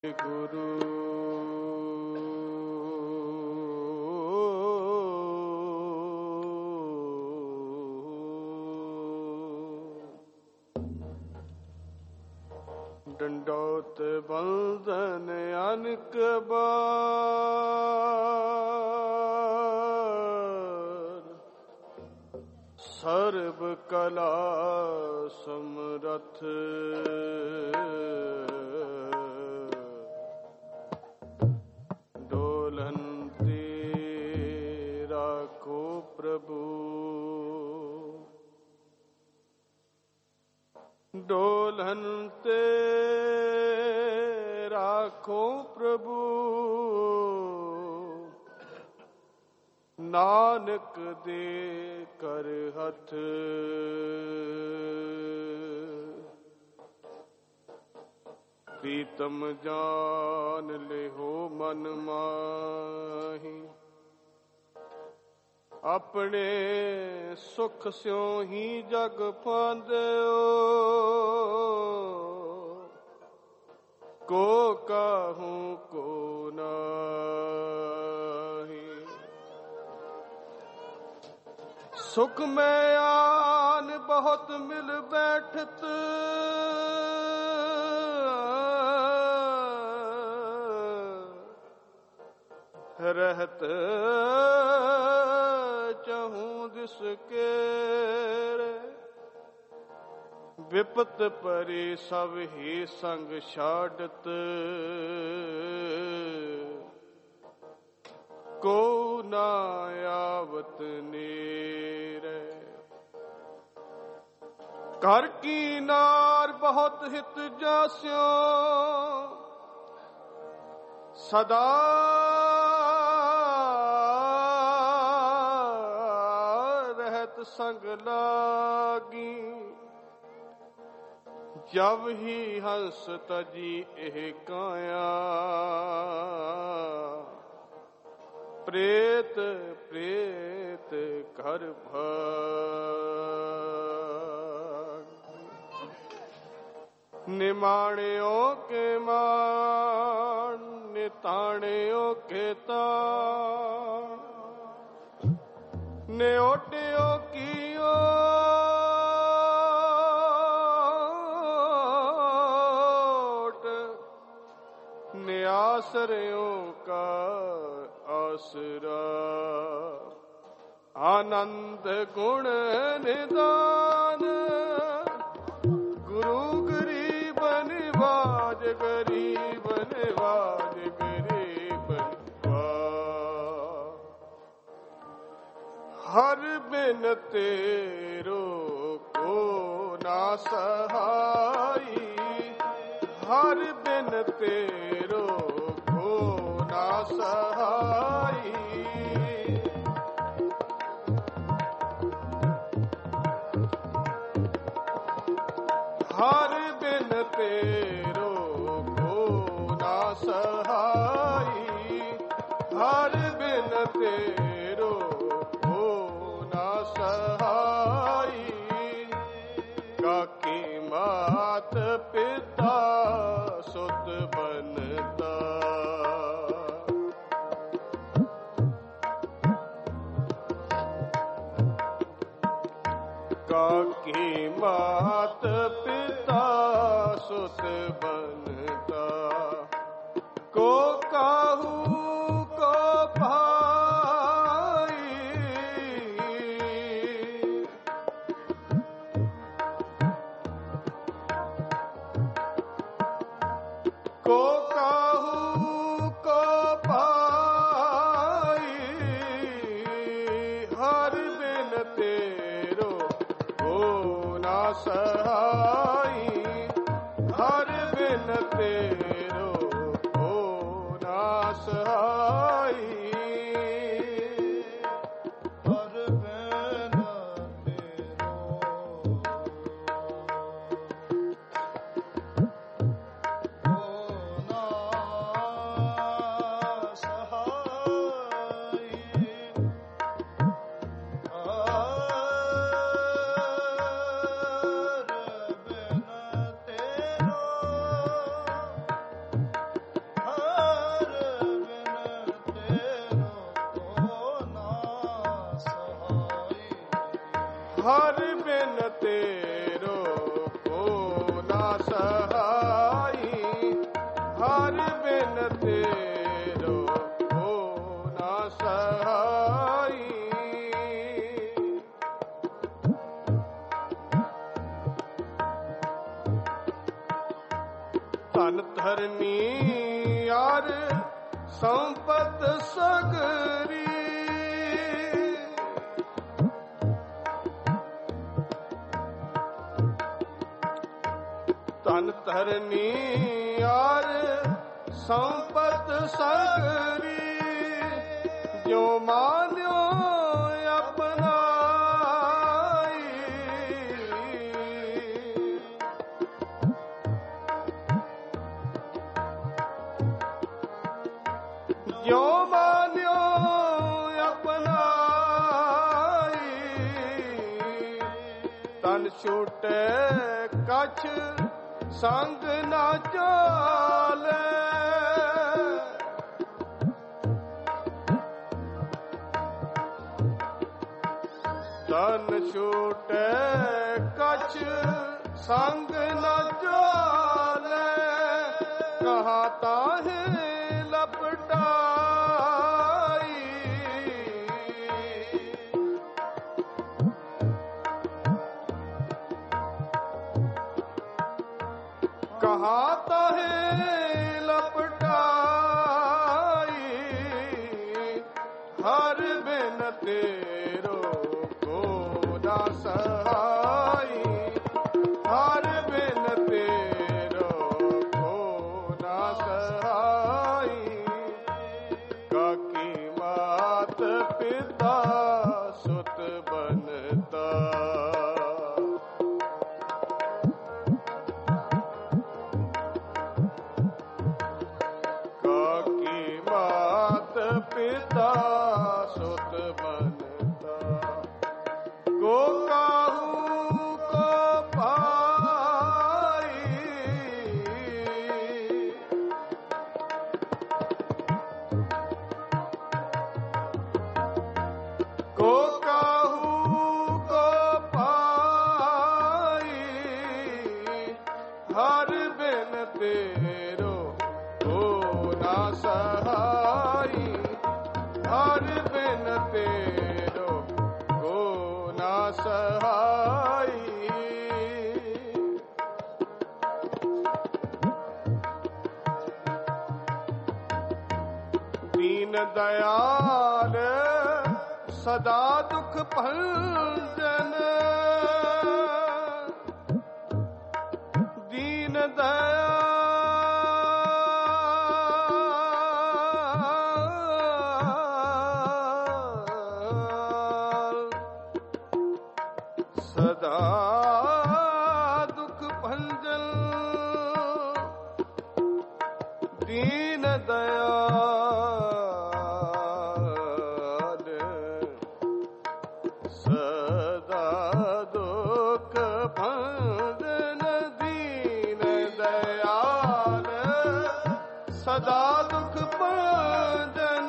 ਗੁਰੂ ਡੰਡੋਤ ਬੰਧਨ ਅਨਕ ਬਾਰ, ਸਰਬ ਕਲਾ ਸਮਰਥ ਡੋਲਨ ਤੇ ਰਾਖੋ ਪ੍ਰਭੂ, ਡੋਲਨ ਤੇ ਰਾਖੋ ਪ੍ਰਭੂ, ਨਾਨਕ ਦੇ ਕਰ ਹੱਥ ਪ੍ਰੀਤਮ ਜਾਨ ਲਿਹੋ ਮਨ ਮਾਹੀ, ਆਪਣੇ ਸੁਖ ਸਿਉ ਹੀ ਜਗ ਪਾਂਦਿਓ, ਕੋ ਕਾਹੂ ਕੋ ਨਾਹੀ। ਸੁਖ ਮੈਂ ਆਨ ਬਹੁਤ ਮਿਲ ਬੈਠਤ, रहत चहूँ दिस केरे, विपत परी सब ही संग छाड़त, को ना आवत नेरे। घर की नार बहुत हित जास्यो, सदा रहत संग लागी, जब ही हंस तजी एह काया, प्रेत प्रेत घर भाग। निमाणियों के मान, निताणियों के ताण, न्योटियों की ओट, न्यासरियों का आसरा, आनंद गुण निदान, गुरु गरीब निवाज, गरीब निवाज, गरीब निवाज। हर बिन तेरो को ना सहाई, हर बिन तेरो को ना सहाई। हर बिन तेरो को ना सहाई, हर बिन तेरो को ना सहाई। काकी मात पिता सुत बनता, काकी मात पिता सुत बनता, को काहू को भाई। को काहू को भाई, हर बिन तेरो को ना सहाई, हर बिन तेरो को ना सहाई। हर बिन तेरो को ना ਹਰ ਬਿਨ ਤੇਰੋ ਕੋ ਨਾ ਸਹਾਈ, ਹਰ ਬਿਨ ਤੇਰੋ ਕੋ ਨਾ ਸਹਾਈ। ਧਨ ਧਰਨੀ ਯਾਰ ਸੰਪਤ ਸਗਰੀ, ਧਨ ਧਰਨੀ ਯਾਰ ਸੰਪਤ ਸਗਰੀ, ਜੋ ਮਾਨਿਓ ਆਪਨਾਈ। ਜੋ ਮਾਨਿਓ ਆਪਨਾਈ, ਤਨ ਛੂਟੇ ਕਛ ਸੰਗ ਨਾ ਚਾਲੇ, ਤਨ ਛੂਟੇ ਕਛ ਸੰਗ ਨਾ ਚਾਲੇ, ਕਹਾ ਤਾਹਿ ਲਪਟਾਈ। ਕਹਾ ਤਾਹਿ ਲਪਟਾਈ, ਹਰ ਬਿਨ ਤੇਰੋ ਕੋ ਨਾ ਸਹਾਈ, ਹਰ ਬਿਨ ਤੇਰੋ ਕੋ ਨਾ ਸਹਾਈ। ਕਾਕੀ ਮਾਤ ਪਿਤਾ ਸੁਤ ਬਨਤਾ, ਪਿਤਾ ਸੁਤ ਬਨਤਾ। ਕੋ ਕਾਹੂ ਕੋ ਭਾਈ, ਕੋ ਕਾਹੂ ਕੋ ਭਾਈ, ਹਰ ਬਿਨ ਤੇਰੋ ਕੋ ਨਾ ਸਹਾਈ, ਹਰ ਬਿਨ ਤੇਰੋ ਕੋ ਨਾ ਸਹਾਈ। ਦੀਨ ਦਇਆਲ ਸਦਾ ਦੁਖ ਭੰਜਨ, ਦੀਨ ਦਇਆਲ ਸਦਾ ਦੁਖ ਭੰਜਨ, ਦੀਨ ਦਇਆਲ ਸਦਾ ਦੁਖ ਭੰਜਨ, ਦੀਨ ਦਇਆਲ ਸਦਾ ਦੁਖ ਭੰਜਨ।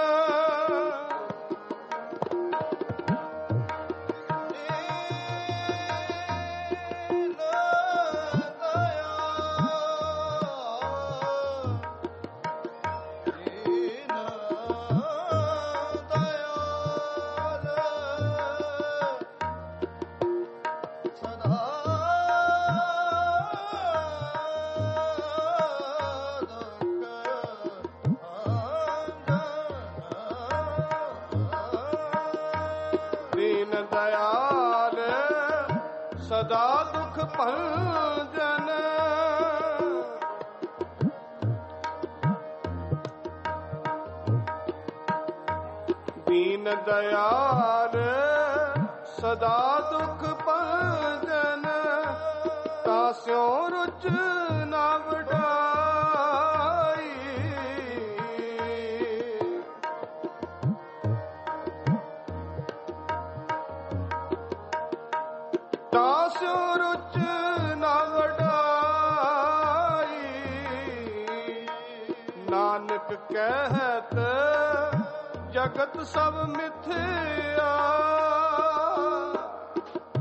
ਦੀਨ ਦਇਆਲ ਸਦਾ ਦੁਖ ਭੰਜਨ, ਦੀਨ ਦਇਆਲ ਸਦਾ ਦੁਖ ਭੰਜਨ। ਤਾਸਿਓ ਰੁਚ ਨਾ ਵਡਾਈ, ਤਾਸਿਓ ਰੁਚ ਨਾ ਵਡਾਈ। ਨਾਨਕ ਕਹਿਤ ਜਗਤ ਸਭ ਮਿਥਿਆ,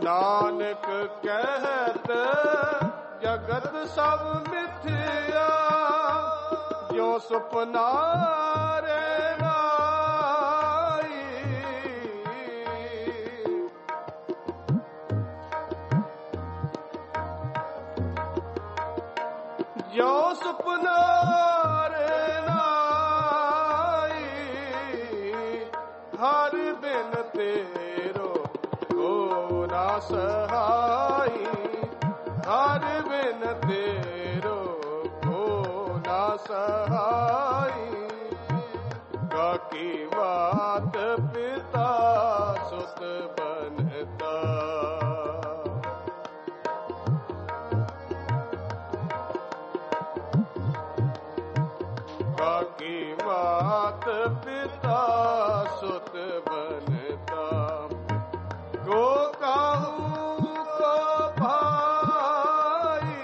ਨਾਨਕ ਕਹਿਤ ਜਗਤ ਸਭ ਮਿਥਿਆ, ਜੋ ਸੁਪਨਾ ਰੇ ਰਾਈ। ਜੋ ਸੁਪਨਾ ਰੇ ਰਾਈ, ਹਰ ਬਿਨ ਤੇਰੋ ਕੋ ਨਾ ਸਹਾਈ। ਹਰ ਬਿਨ ਤੇਰੋ ਕੋ ਨਾ ਸਹਾਈ। ਕਾਕੀ ਬਾਤ ਪਿਤਾ ਸੁਤ ਬਨਤਾ, ਕਾਕੀ ਬਾਤ ਪਿਤਾ ਸੁਤ ਬਨਤਾ। ਕੋ ਕਾਹੂ ਕੋ ਭਾਈ,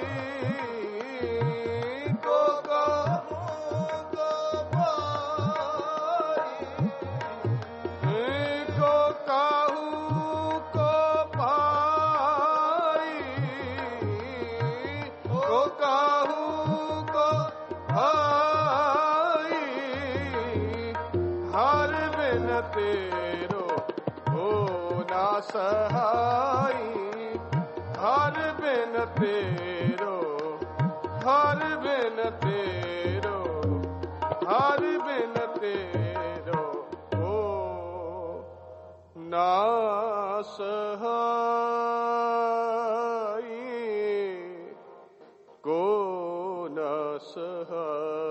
ਕੋ ਕਾਹੂ ਕੋ ਭਾਈ। ਕੋ ਕਾਹੂ ਕੋ ਭਾਈ, ਕੋ ਕਾਹੂ ਕੋ ਭਾਈ। ਹਰ ਬਿਨ ਤੇਰੋ ਹੋ ਨਾ ਸਹਾਈ। ਹਰ ਬਿਨ ਤੇਰੋ, ਹਰ ਬਿਨ ਤੇਰੋ, ਹਰ ਬਿਨ ਤੇਰੋ ਹੋ ਨਾ ਸਹਾਈ। ਕੋ ਨਾ ਸਹਾਈ।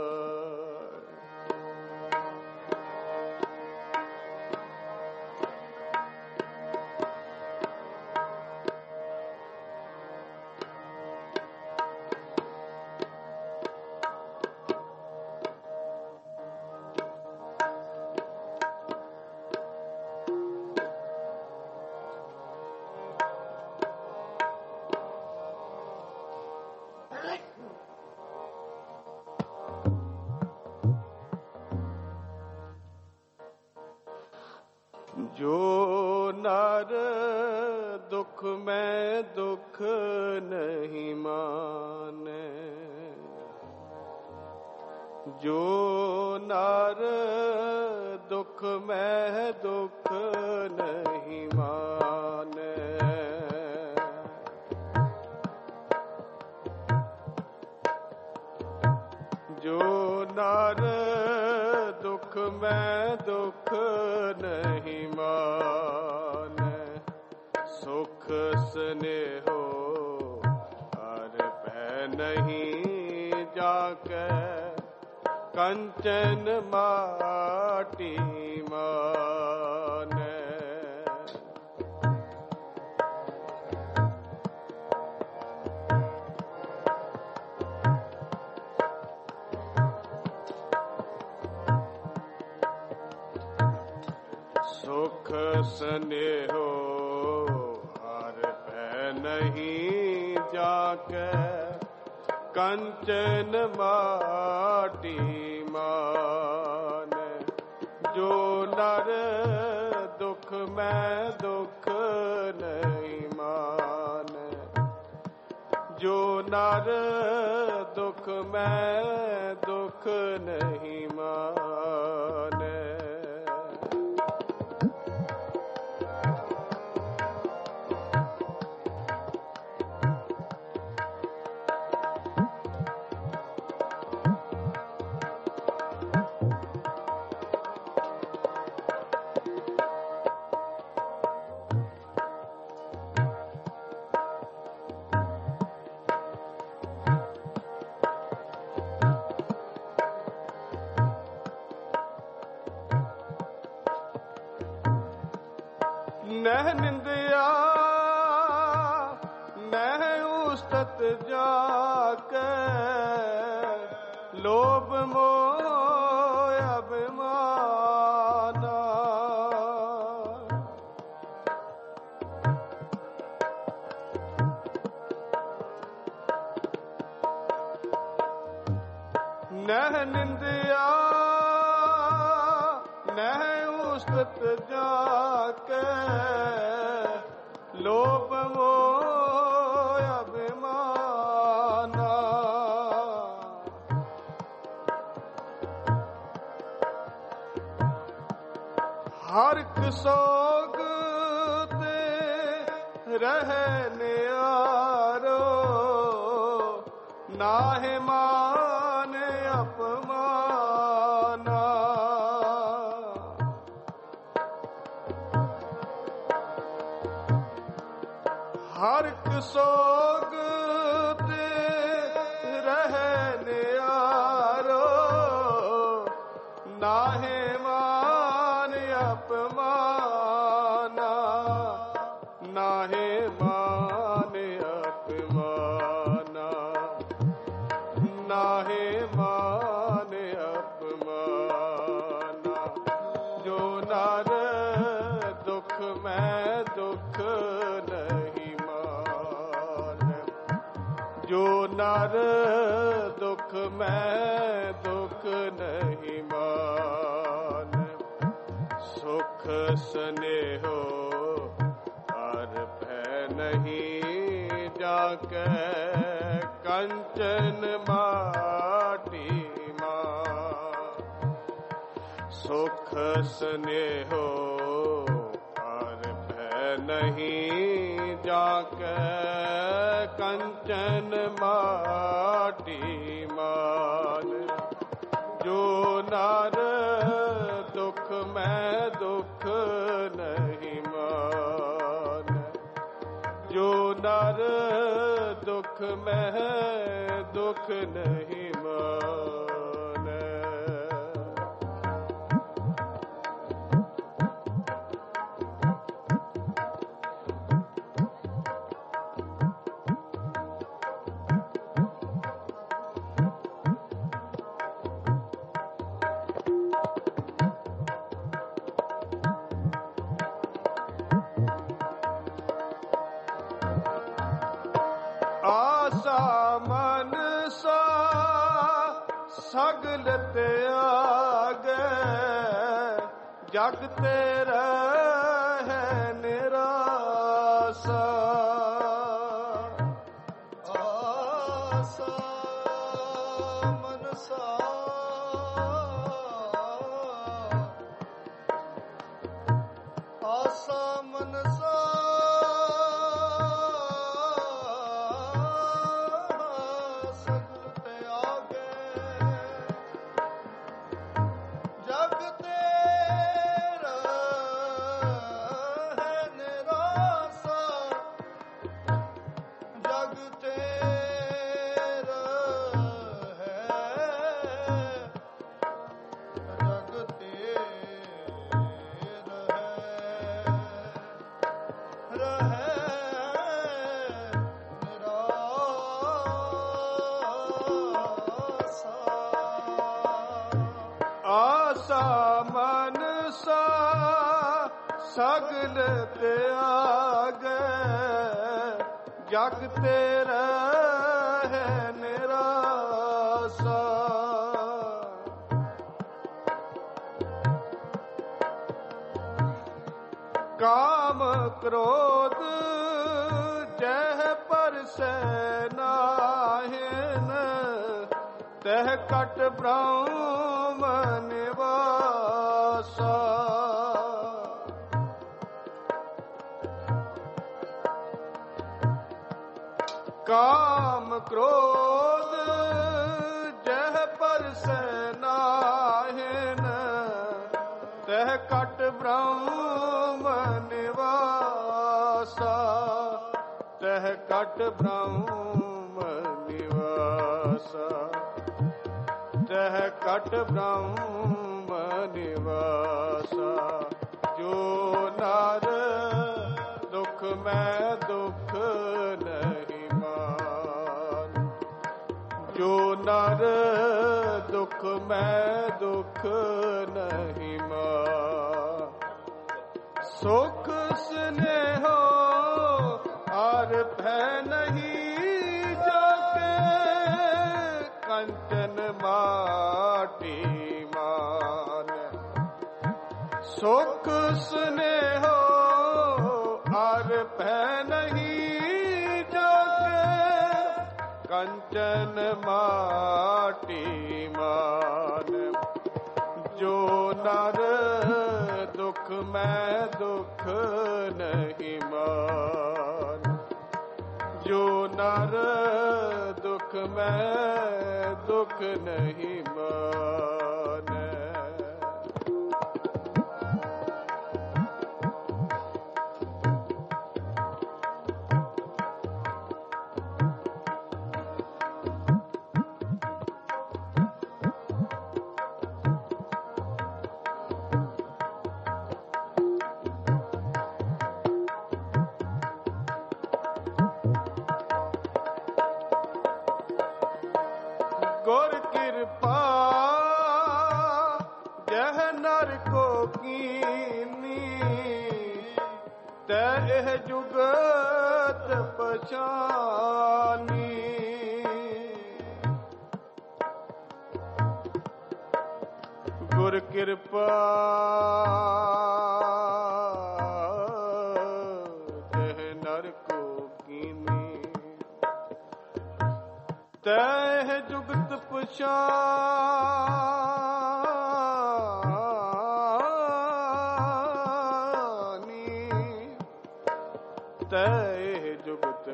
ਜੋ ਨਰ ਦੁਖ ਮੈਂ ਦੁਖ ਨਹੀਂ ਮਾਨੈ, ਜੋ ਨਰ ਦੁਖ ਮੈਂ ਦੁਖ ਨਹੀਂ ਮਾਨੈ। ਜੋ ਨਰ ਦੁਖ ਮੈਂ ਦੁਖ ਨਹੀਂ ਮਾਨੈ। ਸੁਖ ਸਨੇਹੋ ਹਰ ਪੈ ਨਹੀਂ ਜਾਕੈ, ਕੰਚਨ ਮਾਟੀ ਮਾਨੈ। ਸੁਖ ਸਨੇਹੋ ਹਰ ਪੈ ਨਹੀਂ ਜਾਕੈ, ਕੰਚਨ ਮਾਟੀ ਮਾਨੈ। ਜੋ ਨਰ ਦੁਖ ਮੈਂ ਦੁਖ ਨਹੀਂ ਮਾਨੈ, ਜੋ ਨਰ ਦੁਖ ਮੈਂ ਦੁਖ ਨਹੀਂ ਮਾਨੈ। ਨਹਿ ਨਿੰਦਿਆ ਨਹਿ ਉਸਤਤ ਜਾਕੈ, ਲੋਭ ਮੋਹ ਅਭਿਮਾਨਾ। ਨਹਿ ਨਿੰਦਿਆ ਨਹਿ ਉਸਤਤ ਜਾਕੈ, ਲੋਭ ਮੋਹ ਅਭਿਮਾਨਾ। ਹਰ ਇੱਕ ਸੋਗ ਤੇ ਰਹਿ ਨਿਆਰੋ, ਨਾਹਿ ਮਾਨ ਅਪਮਾਨਾ। ਹਰ ਇੱਕ ਸੋਗ ਤੇ ਰਹਿ ਨਿਆਰੋ, ਨਾਹਿ ਮਾਨ ਅਪਮਾਨਾ। ਨਾਹਿ ਮਾਨ ਅਪਮਾਨਾ, ਨਾਹਿ ਮਾਨ ਅਪਮਾਨਾ। ਜੋ ਨਰ ਦੁਖ ਮੈਂ ਦੁਖ ਨਹੀਂ ਮਾਨੈ, ਜੋ ਨਰ ਦੁਖ ਮੈਂ ਦੁਖ ਨਹੀਂ ਮਾਨੈ। ਸੁਖ ਸਨੇਹੋ ਹਰ ਭੈ ਨਹੀਂ, ਜਾਕੈ ਕੰਚਨ ਮਾਟੀ ਮਾਨ। ਸੁਖ ਸਨੇਹੋ ਹਰ ਭੈ ਨਹੀਂ, ਜਾਕੈ ਕੰਚਨ ਮਾਟੀ ਮਾਨ। ਜੋ ਨਰ ਦੁਖ ਮੈਂ ਦੁਖ ਨਹੀਂ ਮਾਨੈ, ਜੋ ਨਰ ਦੁਖ ਮੈਂ ਦੁਖ ਨਹੀਂ ਮਾਨੈ। ਆਸਾ ਮਨਸਾ ਸਗਲ ਤਿਆਗੈ, ਜਗ ਤੇ ਰਹਿ ਨਿਰਾਸਾ। ਆਸਾ ਮਨਸਾ ਆਸਾ ਮਨਸਾ ਆਸਾ ਮਨਸਾ ਸਗਲ ਤਿਆਗੈ, ਜਗ ਤੇ ਰਹਿ ਨਿਰਾਸਾ। ਕਾਮ ਕ੍ਰੋਧ ਜਹ ਪਰਸੈ ਨਾਹਿਨ, ਤਹ ਕਟ ਬ੍ਰਹਮ ਨਿਵਾਸਾ। ਕਾਮ ਕ੍ਰੋਧ ਜਹ ਪਰਸੈ ਨਾਹਿਨ, ਤਹ ਕਟ ਬ੍ਰਹਮ ਨਿਵਾਸਾ। ਤਹ ਕਟ ਬ੍ਰਹਮ ਨਿਵਾਸਾ, ਤਹ ਕਟ ਬ੍ਰਹਮ ਨਿਵਾਸਾ। ਜੋ ਨਰ ਦੁਖ ਮੈਂ ਦੁਖ ਨਹੀਂ ਮਾਨ, ਜੋ ਨਰ ਦੁਖ ਮੈਂ ਦੁਖ ਨਹੀਂ ਮਾਨ। ਸੁਖ ਸਨੇਹੋ ਹਰ ਭੈ ਨਹੀਂ, ਜਾਕੇ ਕੰਚਨ ਮਾਟੀ ਮਾਨ। ਸੁਖ ਸਨੇਹੋ ਹਰ ਭੈ ਕੰਚਨ ਮਾਟੀ ਮਾਨ। ਜੋ ਨਰ ਦੁਖ ਮੈਂ ਦੁਖ ਨਹੀਂ ਮਾਨ। ਜੋ ਨਰ ਦੁਖ ਮੈਂ ਦੁਖ ਨਹੀਂ ਮਾਨ। ਗੁਰ ਕਿਰਪਾ ਜਹ ਨਰ ਕੋ ਕੀਨੀ, ਤੈ ਇਹ ਜੁਗਤ ਪਛਾਨੀ। ਗੁਰ ਕਿਰਪਾ ਜਹ ਨਰ ਕੋ ਕੀਨੀ, ਤੈ ਇਹ ਜੁਗਤ ਪਛਾਨੀ। ਤੈ ਇਹ ਜੁਗਤ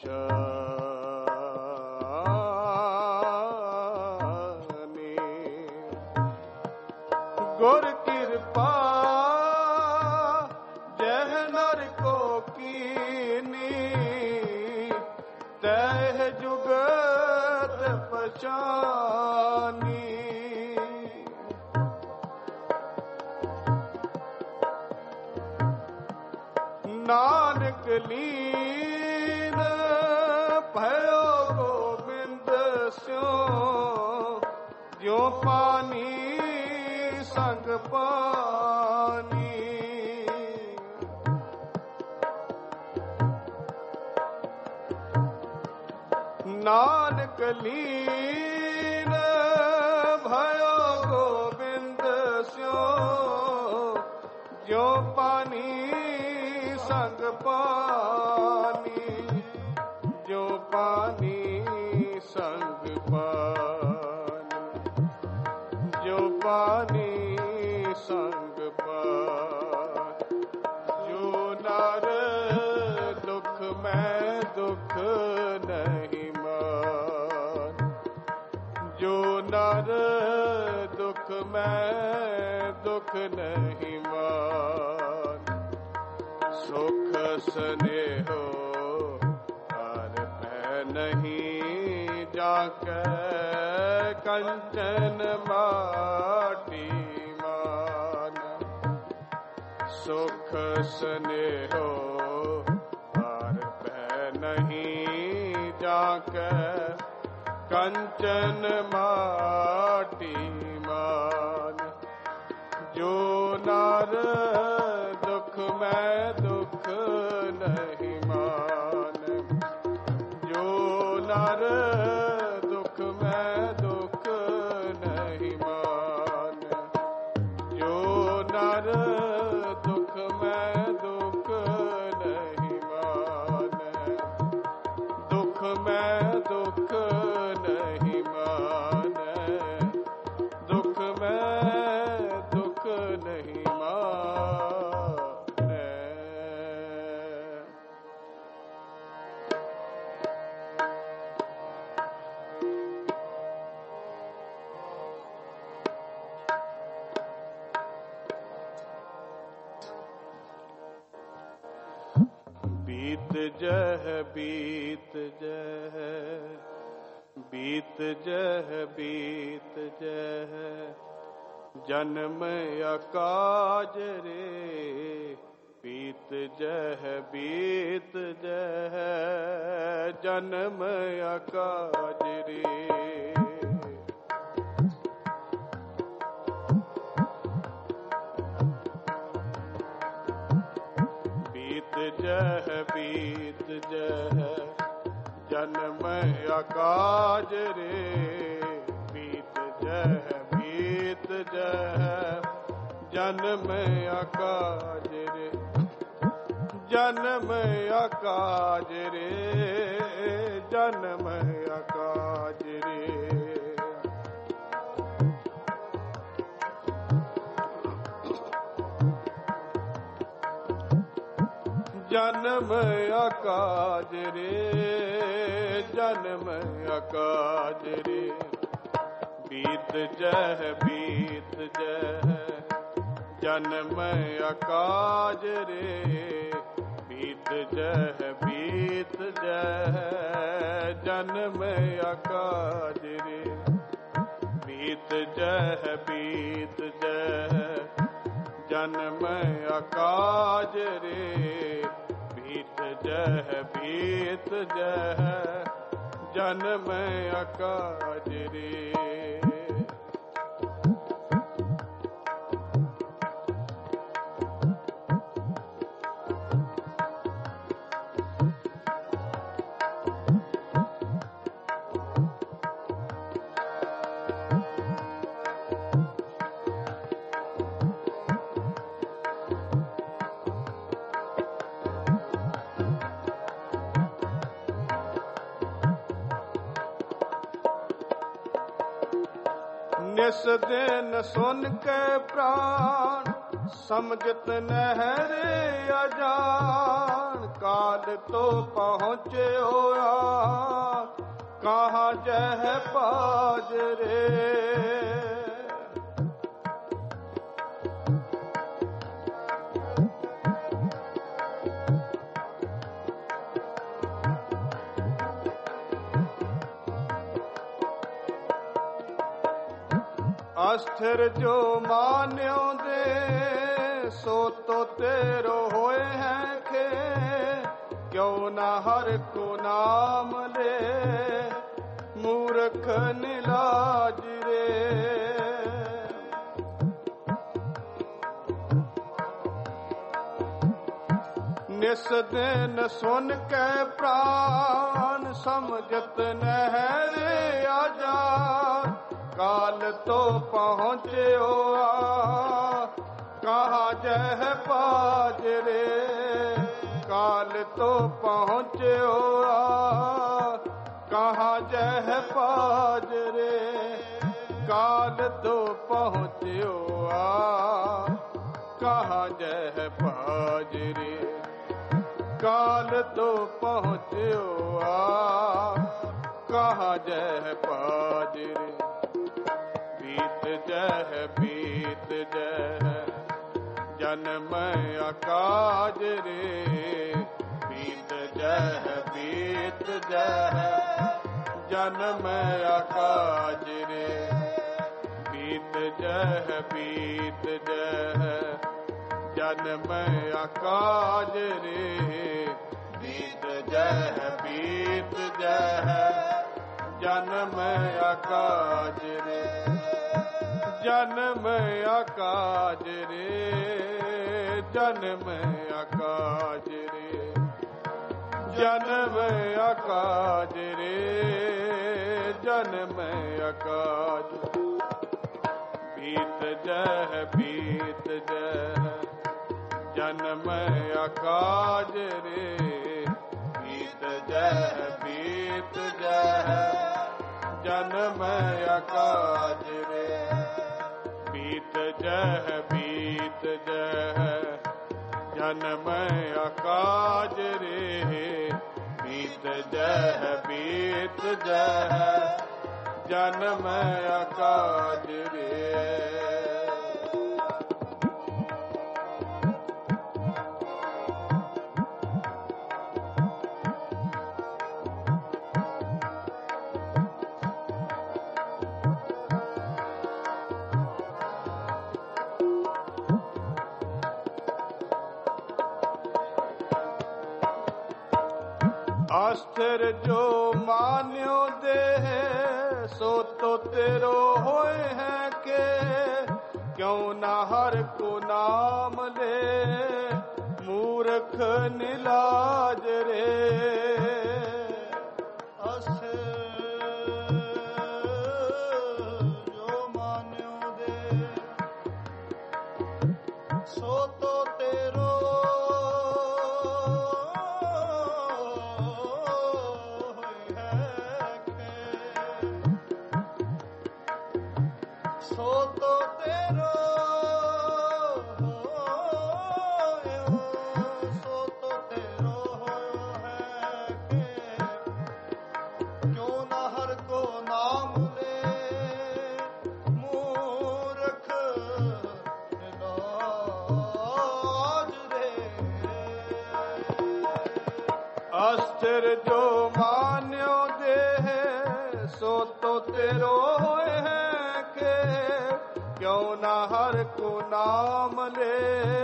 ਪਛਾਨੀ। ਗੁਰ ਕਿਰਪਾ ਜਹ ਨਰ ਕੋ ਕੀਨੀ, ਤੈ ਇਹ ਜੁਗਤ ਪਛਾਨੀ। ਨਾਨਕ ਲੀਨ ਭਇਓ ਗੋਬਿੰਦ ਸਿਉ, ਜਿਉ ਪਾਣੀ ਸੰਗ ਪਾਣੀ। ਨਾਨਕ ਲੀਨ ਭਇਓ ਗੋਬਿੰਦ ਸਿਉ, ਜਿਉ ਪਾਣੀ ਸੰਗ ਪਾਣੀ। ਜਿਉ ਪਾਣੀ ਸੰਗ ਪਾਣੀ। ਜਿਉ ਪਾਣੀ ਸੰਗ ਪਾਣੀ। ਜੋ ਨਰ ਦੁਖ ਮੈਂ ਦੁਖ ਨਹੀਂ ਮਾਨ। ਜੋ ਨਰ ਦੁਖ ਮੈਂ ਦੁਖ ਨਹੀਂ ਮਾਨ। ਸੁਖ ਸਨੇਹੋ ਹਰ ਪੈ ਨਹੀਂ, ਜਾਕੈ ਕੰਚਨ ਮਾਟੀ ਮਾਨ। ਸੁਖ ਸਨੇਹੋ ਹਰ ਪੈ ਨਹੀਂ, ਜਾਕੈ ਕੰਚਨ ਮਾਟੀ ਮਾਨ। ਜੋ ਨਰ ਦੁਖ ਮੈਂ ਦੁਖ ਨਹੀਂ ਮਾਨ। ਜੋ ਨਰ ਦੁਖ ਮੈਂ ਦੁਖ ਨਹੀਂ ਮਾਨ। ਜੋ ਨਰ ਦੁਖ ਮੈਂ ਦੁਖ ਨਹੀਂ ਮਾਨ। ਦੁਖ ਮੈਂ ਦੁਖ ਨਹੀਂ ਮਾਨ। ਦੁਖ ਮੈਂ ਦੁਖ ਨਹੀਂ ਮਾਨੈ। ਬੀਤ ਜਹ ਬੀਤ ਜਹ ਬੀਤ ਜਹ ਬੀਤ ਜਹ, ਜਨਮ ਅਕਾਜ ਰੇ। ਬੀਤ ਜਹ ਬੀਤ ਜਹ, ਜਨਮ ਅਕਾਜ ਰੇ। ਬੀਤ ਜਹ ਬੀਤ ਜਹ, ਜਨਮ ਅਕਾਜ ਰੇ। ਬੀਤ ਜਹ ਬੀਤ ਜਹ, ਜਨਮ ਅਕਾਜ ਰੇ। ਜਨਮ ਅਕਾਜ ਰੇ। ਜਨਮ काज रे। जन्म अकाज रे, जन्म अकाज रे, बीत जह बीत जह, जन्म अकाज रे, बीत जह बीत जह, जन्म अकाज रे, बीत जह बीत जह, जन्म अकाज रे, बीत जह बीत जह, जन्म अकाज रे। निस दिन सुन के प्राण समझत नहरे अजान, काल तो पहुँचे होया कहाँ जह पाज रे। अस्थिर जो मान्यो दे सो तो तेरो होए हैं खे, क्यों न हर को नाम ले मूर्ख निलाज रे। निस दिन सुन के प्राण समझत नहरे आजान, काल तो पहुँचे होआ कहाँ जह पाज रे। काल तो पहुँचे होआ कहाँ जह पाज रे। काल तो पहुँचे होआ कहाँ जह पाज रे। काल तो पहुँचे होआ कहाँ जह पाज रे। बीत जह बीत जह, जन्म अकाज रे, बीत जह बीत जह, जन्म अकाज रे, बीत जह बीत जह, जन्म अकाज रे, बीत जह बीत जह, जन्म अकाज रे। जन्म अकाज रे, जन्म अकाज रे, जन्म अकाज रे, जन्म अकाज। बीत जह बीत जह, जन्म अकाज रे, बीत जह बीत जह, जन्म अकाज रे। बीत जह बीत जह, जन्म अकाज रे, बीत जह बीत जह, जन्म अकाज रे। अस्थिर जो मान्यो दे सो तो तेरो होए हैं के, क्यों न हर को नाम ले मूर्ख निलाज रे। जो मान्यो दे सो तो तेरो तो तेरो होए हैं के, क्यों न हर को नाम ले।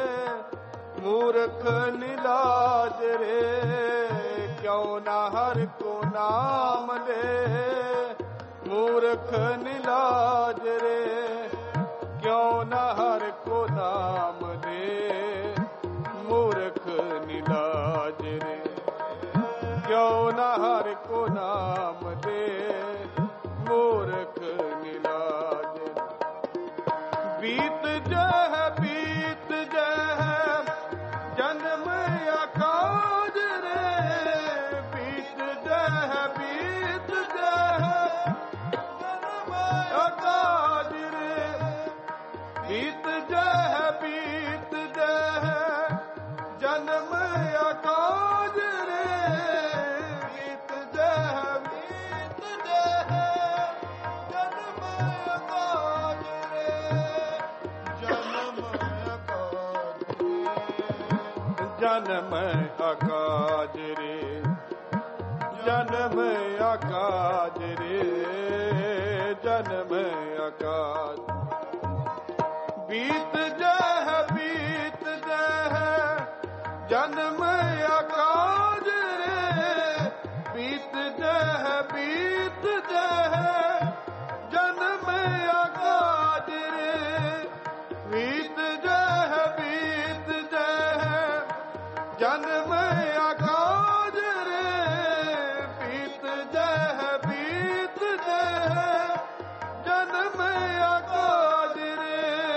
मूर्ख निलाज रे, क्यों न हर को नाम ले। मूर्ख निलाज रे, क्यों न हर को नाम ले। मूर्ख निलाज रे, क्यों न हर को नाम ले। मूर्ख निलाज बीत जह बीत जह जन्म अकाज रे। बीत जह बीत जह जन्म अकाज रे। बीत जह बीत जह जन्म अकाज रे। बीत जह बीत जह जन्म अकाज रे। जन्म अकाज रे। जन्म अकाज रे। जन्म अकाज रे। जन्म अकाज बीत जह बीत जह जन्म अकाज रे। बीत जह बीत जह जन्म अकाज रे। बीत जह बीत जह जन्म अकाज रे। बीत जह बीत जह जन्म अकाज रे।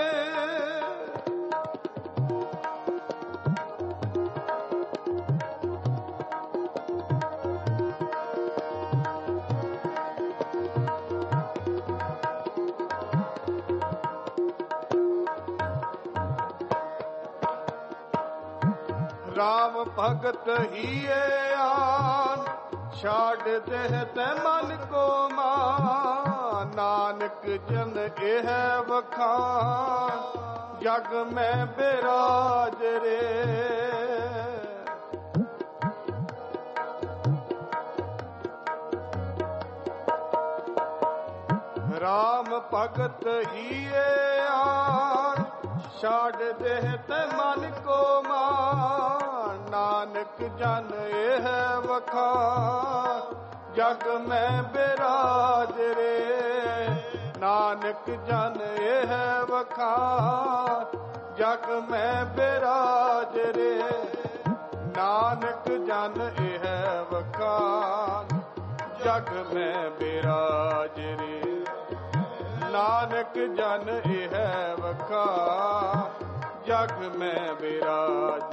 राम भगत ही आन, छाड़ देह ते मन को मान। नानक जन एह वखान, जग में बिराज रे। राम भगत ही आन, छाड़ देह ते मन को मान। नानक जन एह वखान, जग में बिराज रे। नानक जन एह वखान, जग में बिराज रे। नानक जन एह वखान, जग में बिराज रे। नानक जन एह वखान, जग में बिराज।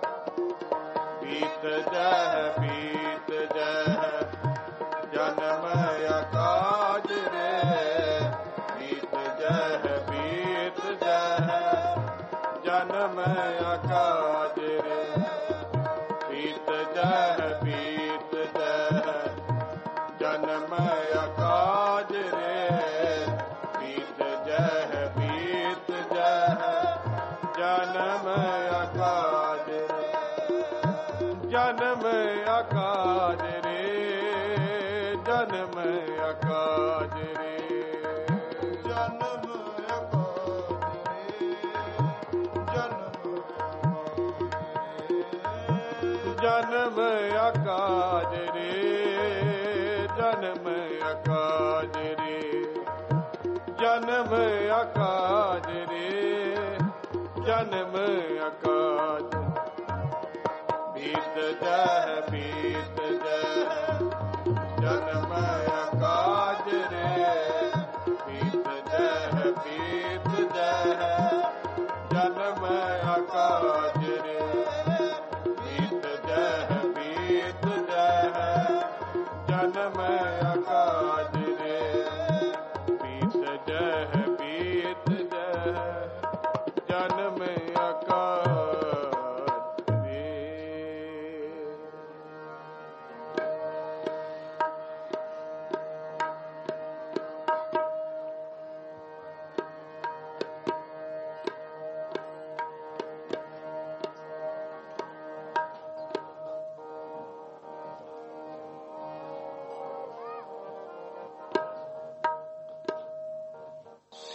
बीत जह बीत जह जन्म अकाज रे। बीत जह बीत जह जन्म अकाज रे। बीत जह बीत जह जन्म अकाज रे। बीत जह बीत जह जन्म अकाज रे। जन्म अकाज रे। जन्म अकाज रे। जन्म अकाज रे। जन्म अकाज रे। जन्म अकाज रे। जन्म अकाज रे। जन्म अकाज बीत जह बीत जह जन्म अकाज रे। बीत जह बीत जह जन्म अकाज रे। बीत जह बीत जह जन्म अकाज रे। बीत जह बीत जह जन्म अकाज रे।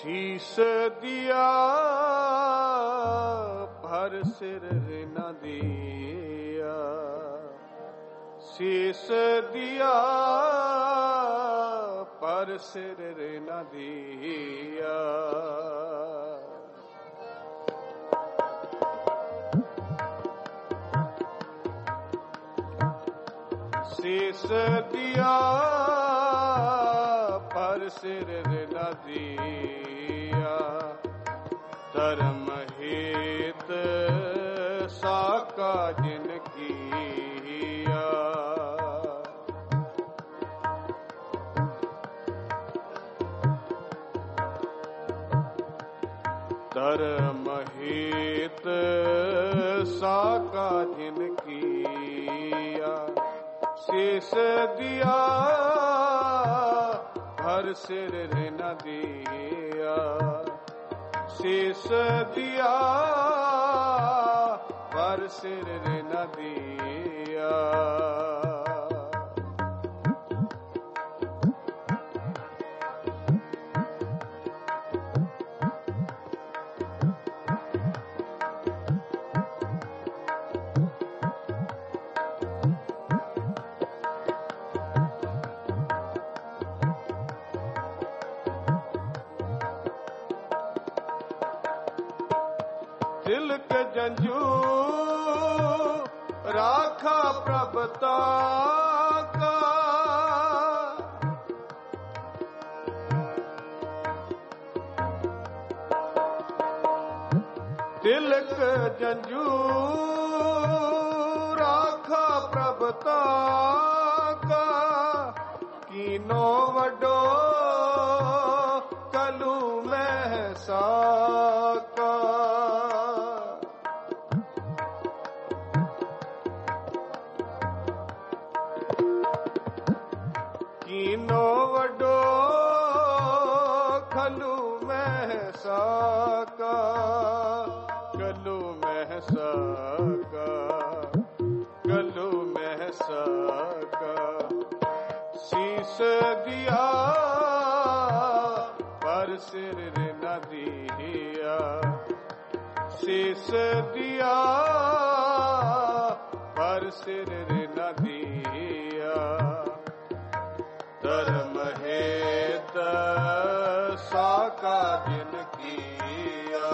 शीस दिया पर सिर न दिया, शीस दिया पर सिर न दिया। शीस दिया पर सिर न दिया, धर्म हित साका जिन किया। धर्म हित साका जिन किया, शीस दिया पर सिर न दिया, शीस दिया पर सिर न दिया। तिलक जंजू राखा प्रभता का, तिलक जंजू राखा प्रभता का, कीनो वडो कलू महसा का। कीनो वडो खलू महसा का, कलू महसा का, कलू महसा का। शीस दिया पर सिर न दिया, शीस दिया पर सिर न दिया। धर्म हेत साका जिन किया,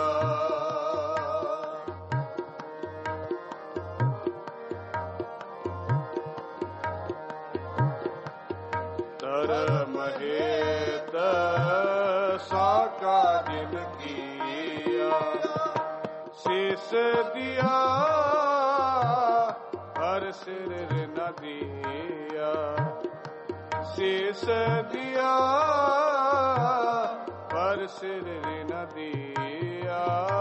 धर्म हेत साका जिन किया, शीस दिया पर सिर न दिया, शीस दिया पर सिर न दिया।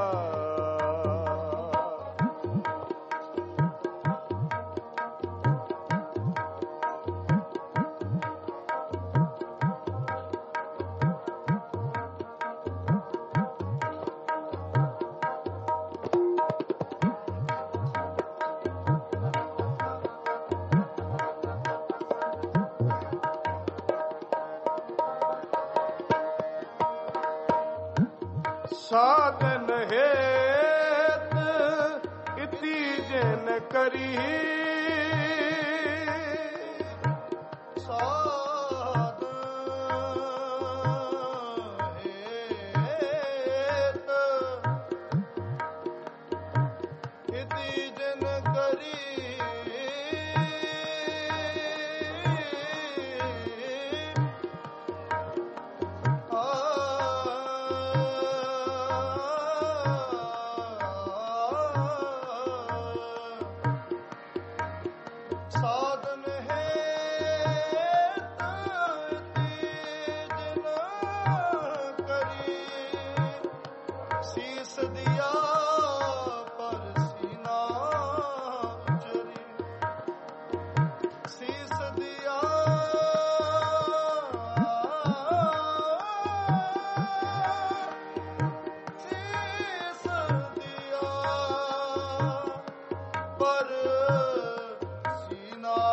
साधन हेत इति जन करी, साधन हेत इति जन करी, साधन हेत इति जन करी, शीस दिया पर सीना उचरी, शीस दिया शीस दिया पर सीना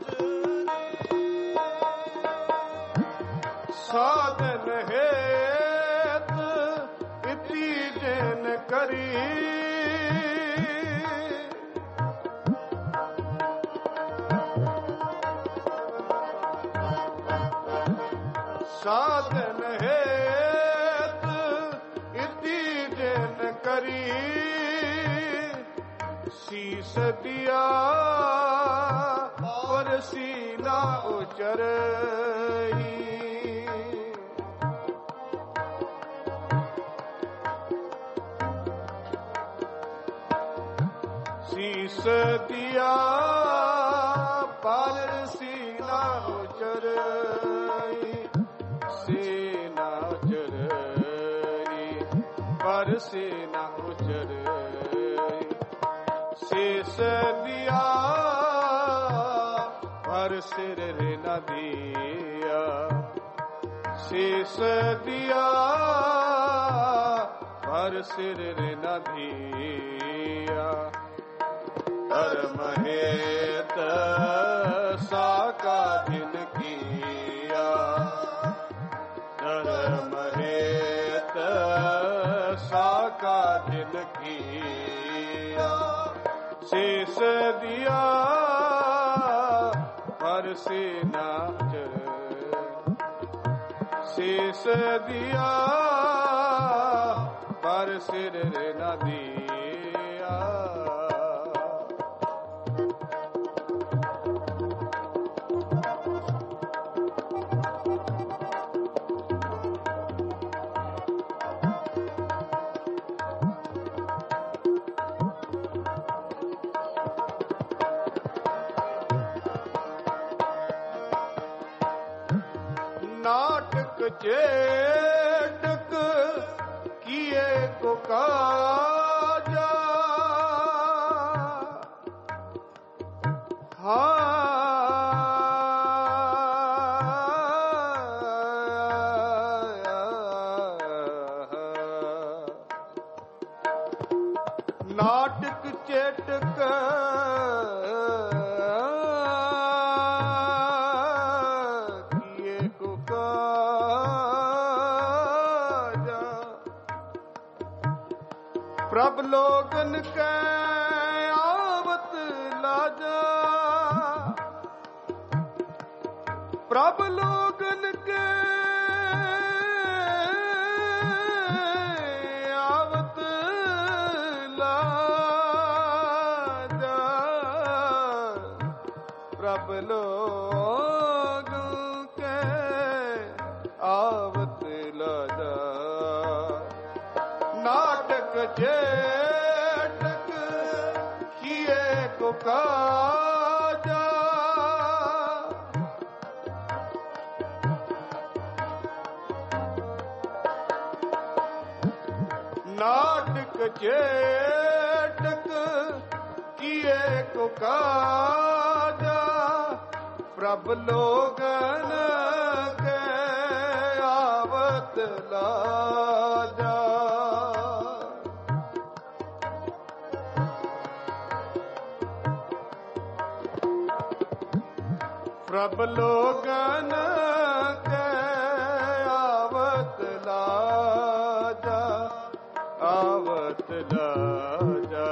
उचरी। साधन है करी साधन हेत इति जिन करी शीस दिया और सीना उचरही शीस दिया पर सीना उचरही सीना उचरही पर सीना उचरही शीस दिया पर सिर न दिया शीस दिया पर सिर न दिया धर्म हेत साका दिन किया धर्म हेत साका दिन किया शीस दिया पर सीना शीस दिया पर सिर न दिया नाटक चेटक किए को काजा नाटक चेटक प्रभ लोगन के आवत लाजा प्रभ लोगन के आवत लाजा प्रभ लोगन के आवत लाजा नाटक चेटक किए को काजा नाटक चेटक किए को काजा प्रभ लोगन के आवत लाजा प्रभ लोगन के आवत लाजा आवत लाजा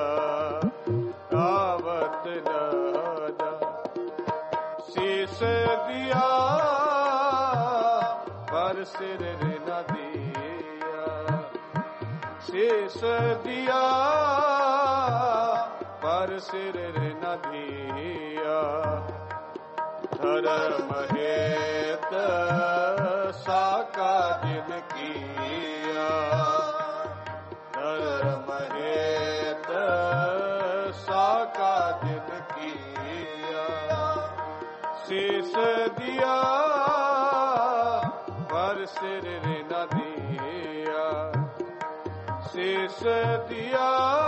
आवत लाजा शीस दिया पर सिर न दिया शीस दिया पर सिर न दिया धर्म हेत साका दिन किया धर्म हेत साका दिन किया शीस दिया पर सिर न दिया शीस दिया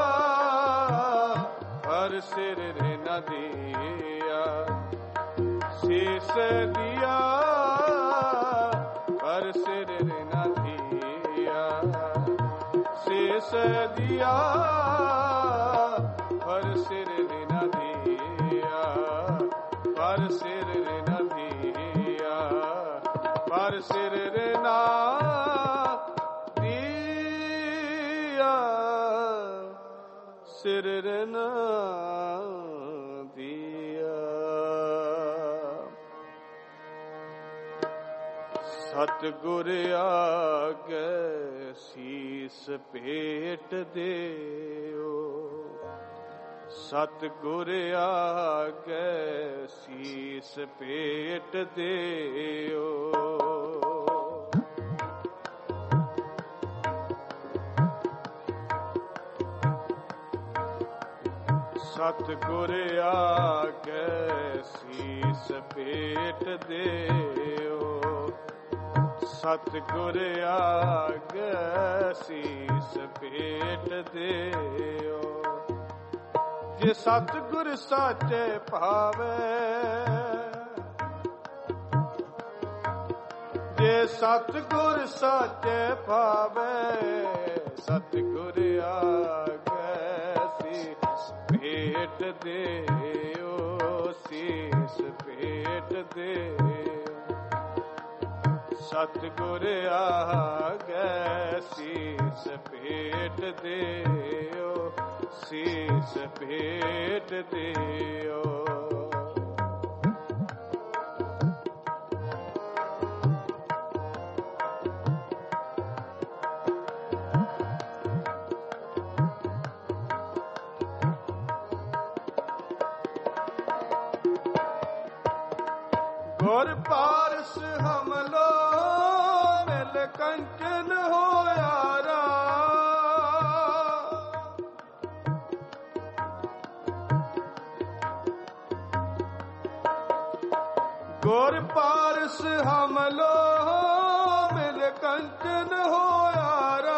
पर सिर न दिया शीस दिया पर सिर न दिया शीस दिया पर सिर न दिया पर सिर न दिया पर सिर न दिया ਸਿਰਨ ਦੀਆ। ਸਤਿਗੁਰ ਆਗੇ ਸੀਸ ਭੇਟ ਦਿਓ, ਸਤਿਗੁਰ ਆਗੇ ਸੀਸ ਭੇਟ ਦਿਓ। ਸਤਿਗੁਰ ਆਗੇ ਸੀਸ ਭੇਟ ਦਿਓ, ਸਤਿਗੁਰ ਆਗੇ ਸੀਸ ਭੇਟ ਦਿਓ। ਜੇ ਸਤਿਗੁਰ ਸਾਚੇ ਭਾਵੇ, ਜੇ ਸਤਿਗੁਰ ਸਾਚੇ ਭਾਵੇ, ਸਤਿਗੁਰ ਆਗੇ ਸੀਸ ਭੇਟ ਦਿਓ, ਸੀਸ ਭੇਟ ਦਿਓ। ਸਤਿਗੁਰ ਆਗੇ ਸੀਸ ਭੇਟ ਦਿਓ, ਸੀਸ ਭੇਟ ਦਿਓ। ਗੁਰ ਪਾਰਸ ਹਮਲੋ ਮਿਲ ਕੰਚਨ ਹੋਇਆ ਰਾ। ਗੁਰ ਪਾਰਸ ਹਮਲੋ ਮਿਲ ਕੰਚਨ ਹੋਇਆ ਰਾ।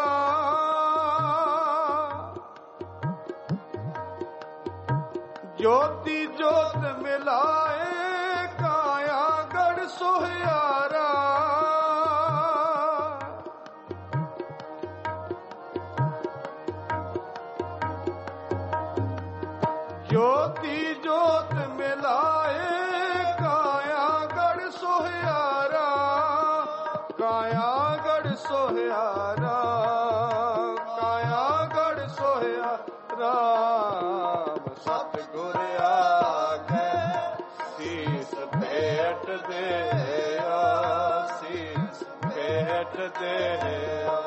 ਜੋਤੀ ਜੋਤ ਮਿਲਾਏ ਸੋਹਿਆਰਾ। ਜੋਤੀ ਜੋਤ ਮਿਲਾਏ ਕਾਇਆ ਗੜ ਸੋਹਿਆਰਾ, ਕਾਇਆ ਗੜ ਸੋਹਿਆਰਾ, ਕਾਇਆ ਗੜ ਸੋਹਿਆਰਾ। ਸਤਿਗੁਰ ਆਗੇ ਸੀਸ ਭੇਟ ਦਿਓ, ਸੀਸ ਭੇਟ ਦਿਓ।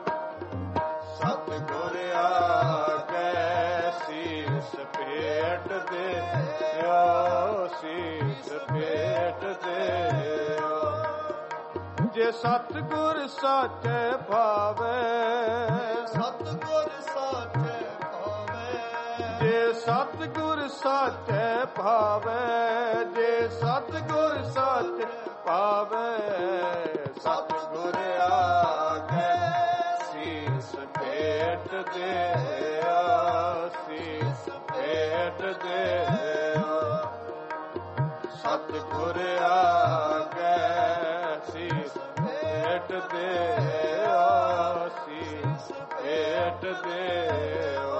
ਸਤਿਗੁਰ ਆਗੇ ਸੀਸ ਭੇਟ ਦਿਓ, ਸੀਸ ਭੇਟ ਦਿਓ। ਜੇ ਸਤਿਗੁਰ ਸਾਚੇ ਭਾਵੇ, ਸਤਿਗੁਰ ਸਾਚੇ ਭਾਵੇ। ਜੇ ਸਤਿਗੁਰ ਸਾਚੇ ਭਾਵੇ, ਜੇ ਸਤਿਗੁਰ ਸਾਚੇ ਭਾਵੇ। ਸਤਿਗੁਰ ਆਗੇ ਸੀਸ ਭੇਟ ਦਿਓ, ਸੀਸ ਭੇਟ ਦਿਓ। ਸਤਿਗੁਰ ਆਗੇ ਸੀਸ ਭੇਟ ਦਿਓ, ਸੀਸ ਭੇਟ ਦਿਓ।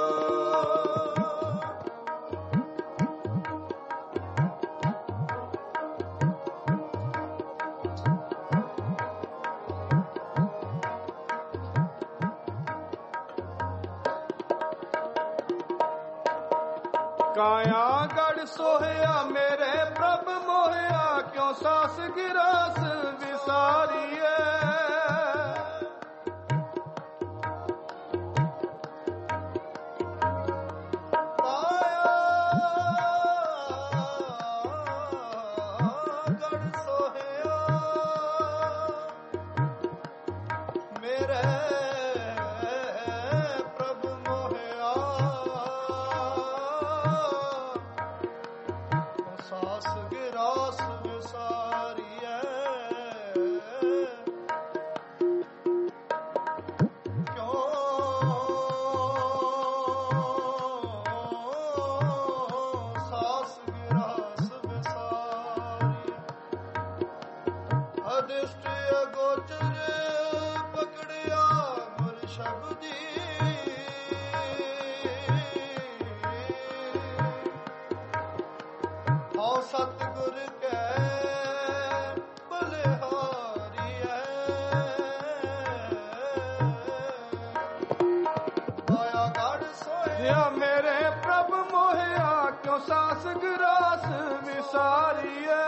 ਕਾਇਆ ਗੜ ਸੋਹਿਆ ਮੇਰੇ ਪ੍ਰਭ ਮੋਹਿਆ, ਕਿਉਂ ਸਾਸ ਗਿਰਾਸ ਵਿਸਾਰੀਏ। ਸਾਸ ਗਰਾਸ ਵਿਸਾਰੀਏ।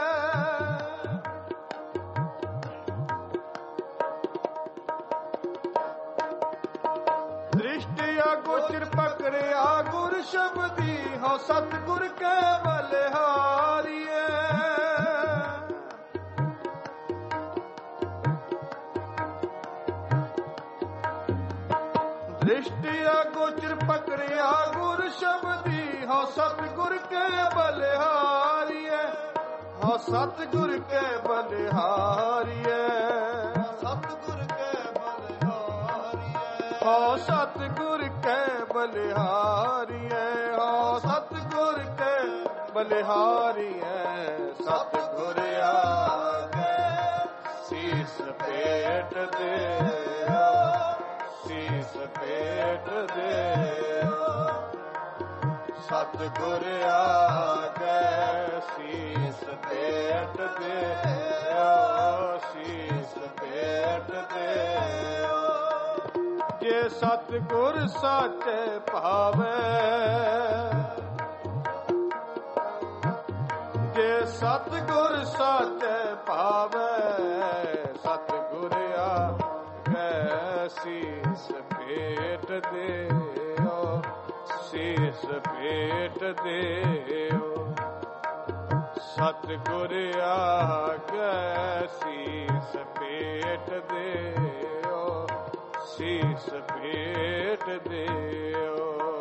ਦ੍ਰਿਸ਼ਟਿਆ ਗੋਚਰ ਪਕੜਿਆ ਗੁਰ ਸ਼ਬਦੀ ਹਉ ਸਤਿਗੁਰ ਕੈ ਬਲਿਹਾਰੀਏ। ਦ੍ਰਿਸ਼ਟਿਆ ਗੋਚਰ ਪਕੜਿਆ ਗੁਰ ਸ਼ਬਦੀ ਹਉ ਸਤਿਗੁਰ ਕੈ ਬਲਿਹਾਰੀਏ। ਹਉ ਸਤਿਗੁਰ ਕੈ ਬਲਿਹਾਰੀਏ। ਸਤਿਗੁਰ ਕੈ ਬਲਿਹਾਰੀਏ। ਹਉ ਸਤਿਗੁਰ ਕੈ ਬਲਿਹਾਰੀਏ। ਹਉ ਸਤਿਗੁਰ ਕੈ ਬਲਿਹਾਰੀਏ। ਸਤਿਗੁਰ ਆਗੇ ਸੀਸ ਭੇਟ ਦਿਓ। ਸੀਸ ਭੇਟ ਦਿਓ। ਸਤਿਗੁਰ ਆਗੇ ਸੀਸ ਭੇਟ ਦਿਓ। ਸੀਸ ਭੇਟ ਦਿਓ। ਜੇ ਸਤਿਗੁਰ ਸਾਚੇ ਭਾਵੇ। ਜੇ ਸਤਿਗੁਰ ਸਾਚੇ ਭਾਵੇ। ਸਤਿਗੁਰ ਆਗੇ ਸੀਸ ਭੇਟ ਦਿਓ। ਸੀਸ ਭੇਟ ਦਿਓ। ਸਤਿਗੁਰ ਆਗੇ ਸੀਸ ਭੇਟ ਦਿਓ। ਸੀਸ ਭੇਟ ਦਿਓ।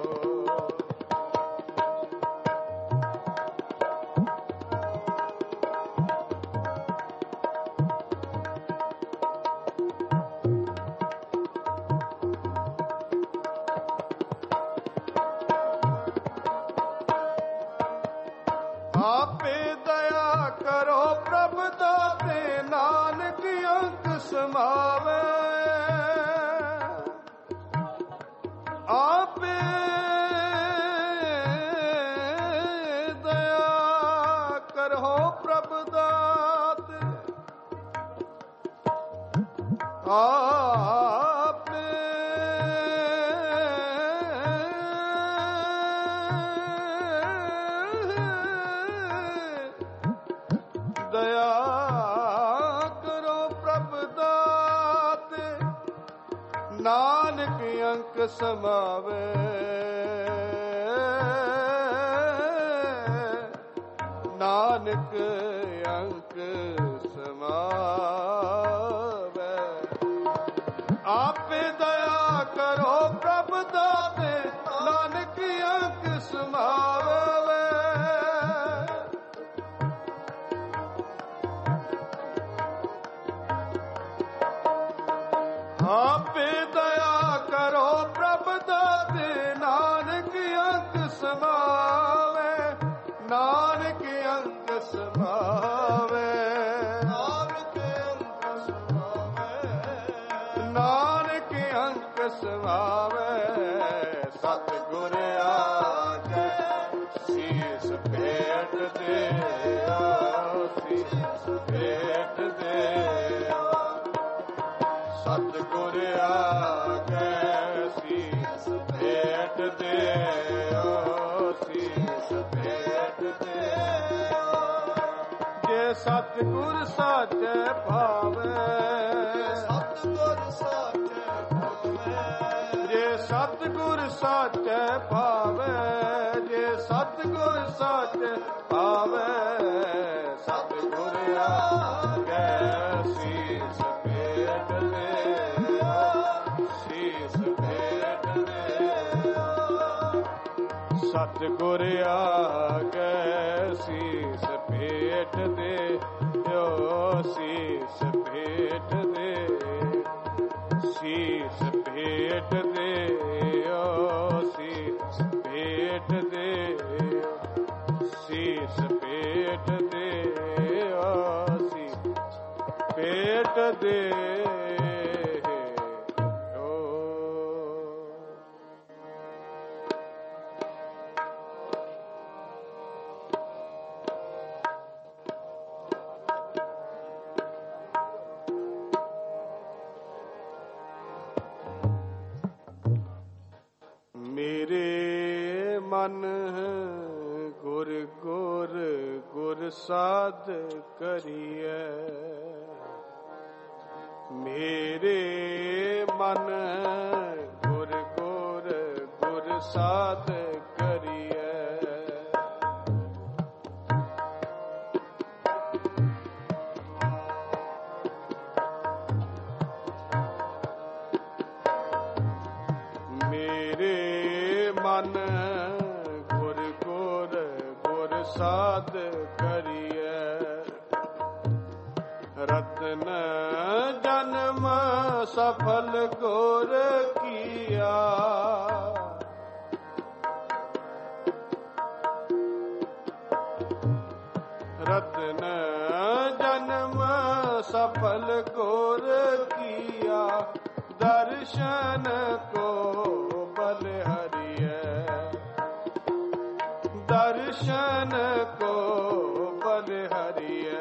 ਆਪੇ ਦਇਆ ਕਰੋ ਪ੍ਰਭ ਦਾਤੇ ਨਾਨਕ ਅੰਕ ਸਮਾਵੇ। ਆਪੇ ਦਇਆ ਕਰੋ ਪ੍ਰਭ ਦਾਤੇ। ਆਪੇ ਦਇਆ ਕਰੋ ਪ੍ਰਭ ਦਾਤੇ ਨਾਨਕ ਅੰਕ ਸਮਾਵੇ। ਨਾਨਕ ਅੰਕ ਸਮਾਵੇ। ਆਪੇ ਦਇਆ ਕਰੋ ਪ੍ਰਭ ਦਾਤੇ ਨਾਨਕ ਅੰਕ ਸਮਾਵੇ। ਆਪੇ ਦਇਆ ਕਰੋ ਪ੍ਰਭ ਦਾਤੇ ਨਾਨਕ ਅੰਕ ਸਮਾਵੇ। ਨਾਨਕ ਅੰਕ ਸਮਾਵੇ। ਨਾਨਕ ਅੰਕ ਸਮਾਵੇ। ਨਾਨਕ ਅੰਕ ਸਮਾਵੇ। ਸਤਿਗੁਰ ਆਗੇ ਸੀਸ ਭੇਟ ਦਿਓ। ਸੀਸ ਭੇਟ ਦਿਓ। ਸਤਿਗੁਰ ਆਗੇ ਸੀਸ ਭੇਟ ਦਿਓ। ਸੀਸ ਭੇਟ ਦਿਓ। ਜੇ ਸਤਿਗੁਰ ਸਾਚੇ ਭਾਵੇ। ਸਤਿਗੁਰ ਸਾਚੇ ਭਾਵੇ। ਜੇ ਸਤਿਗੁਰ ਸਾਚੇ ਭਾਵੇ। ਜੇ ਸਤਿਗੁਰ ਸਾਚੇ ਭਾਵੇ। ਸਤਿਗੁਰ ਆਗੇ ਸੀਸ ਭੇਟ ਦਿਓ। ਸੀਸ ਭੇਟ ਦਿਓ। ਸਤਿਗੁਰ ਆਗੇ ਸੀਸ ਭੇਟ ਦਿਓ। ਸੀਸ ਭੇਟ ਦਿਓ। ਸੀਸ ਭੇਟ ਦਿਓ। ਸੀਸ ਭੇਟ ਦਿਓ। ਸੀਸ ਭੇਟ ਦਿਓ। ਸੀਸ ਭੇਟ ਦਿਓ। ਮੇਰੇ ਮਨ ਗੁਰ ਸਾਧ ਕਰੀਐ। ਮੇਰੇ ਮਨ ਗੁਰ ਗੁਰ ਗੁਰ ਸਾਧ ਕਰੀਐ। ਮੇਰੇ ਮਨ ਗੁਰ ਗੁਰ ਗੁਰ ਸਾਧ ਕਰੀਐ। ਰਤਨ ਜਨਮ ਸਫਲ ਗੁਰ ਕੀਆ। ਰਤਨ ਜਨਮ ਸਫਲ ਗੁਰ ਕੀਆ। ਦਰਸ਼ਨ ਕੋ ਬਲ ਹਰੀਐ। ਦਰਸ਼ਨ ਕੋ ਬਲ ਹਰੀਐ।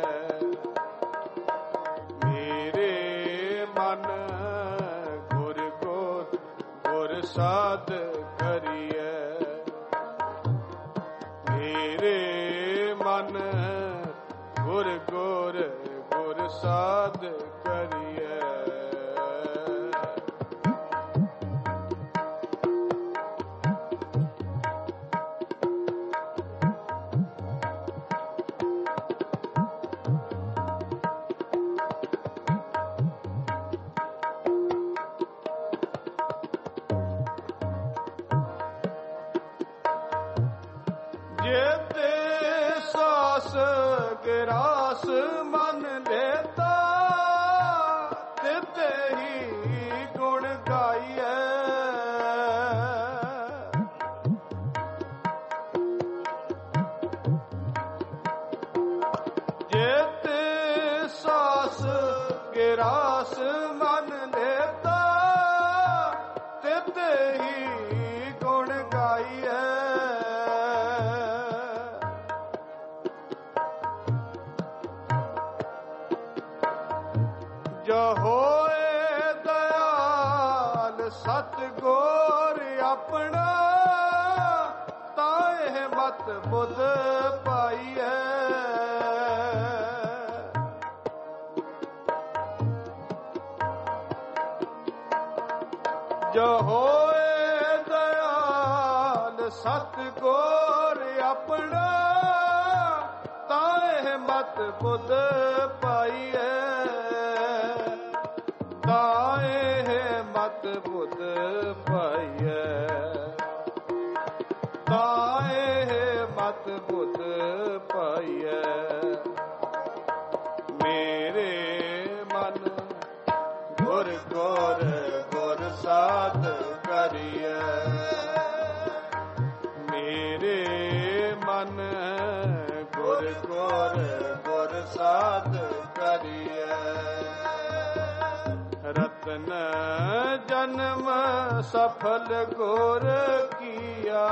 ਮੇਰੇ ਮਨ ਗੁਰ ਗੁਰ ਗੁਰ ਸਾਧ ਕਰੀਐ। ਮੇਰੇ ਮਨ ਗੁਰ ਗੁਰ ਗੁਰ ਸਾਧ ਕਰੀਐ। जेते सास गिरास मन लेता। तेते ही गुण गाइए। जेते सास गिरास मन लेता। तेते ही गुण गाइए। जो होए दयाल सतगुर अपना। ताए मत बुध पाइए। जो होए दयाल सतगुर अपना। ताए मत बुध पाइए। ताए मत बुध पाइए। ताए मत बुध पाइए। मेरे मन गुर गुर गुर साध करिए। मेरे मन गुर गुर गुर साध करिए। रतन जन्म सफल गुर किया।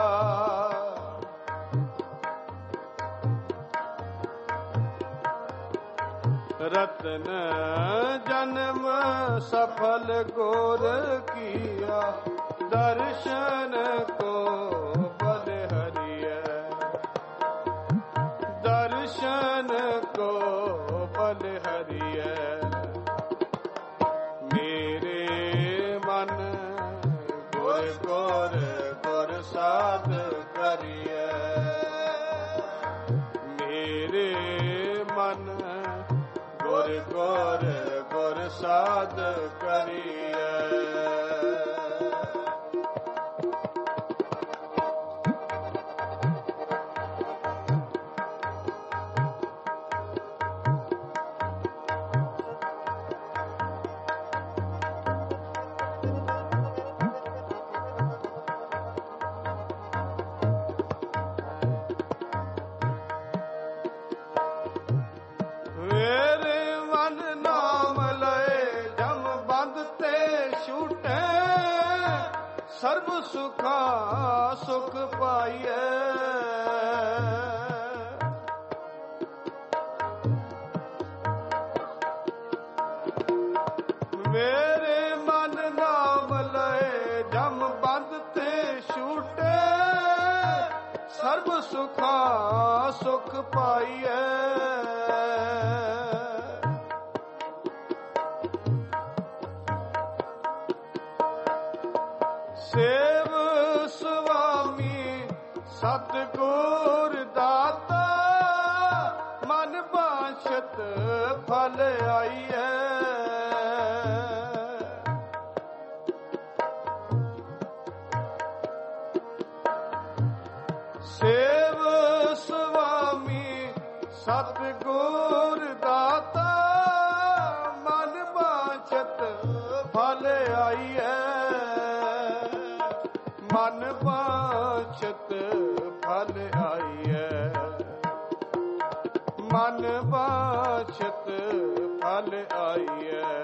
रतन जन्म सफल गुर किया। दर्शन को बल हरिए। दर्शन को बल हरिए। मेरे मन गुर गुर गुर साध करिए। मेरे मन गुर गुर गुर साध करिए। सर्व सुखा सुख पाइए। मेरे मन नाम लए जम बंद ते छूटे। सर्व सुखा सुख पाइए। ਸੇਵ ਸੁਆਮੀ ਸਤਿਗੁਰ ਦਾਤਾ ਮਨ ਬਾਛਤ ਫਲ ਆਈਐ। ਸੇਵ ਸੁਆਮੀ ਸਤਿਗੁਰ ਦਾਤਾ ਮਨ ਬਾਛਤ ਫਲ ਆਈਐ। ਮਨ ਬਾਛਤ ਫਲ ਆਈਐ। ਮਨ ਬਾਛਤ ਫਲ ਆਈਐ।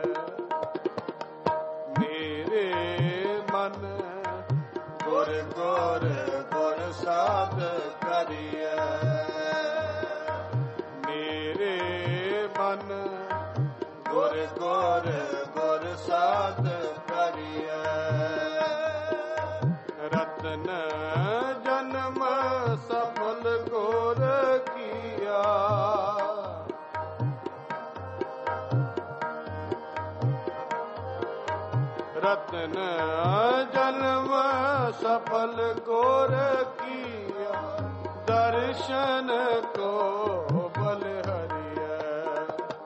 ਮੇਰੇ ਮਨ ਗੁਰ ਗੁਰ ਗੁਰ ਸਾਧ ਕਰੀਐ। ਮੇਰੇ ਮਨ ਗੁਰ ਗੁਰ ਗੁਰ ਸਾਧ ਕਰੀਐ। ਰਤਨ ਜਨਮ ਸਫਲ ਗੁਰ ਕੀਆ। ਰਤਨ ਜਨਮ ਸਫਲ ਗੁਰ ਕੀਆ। ਦਰਸ਼ਨ ਕੋ ਬਲ ਹਰਿਐ।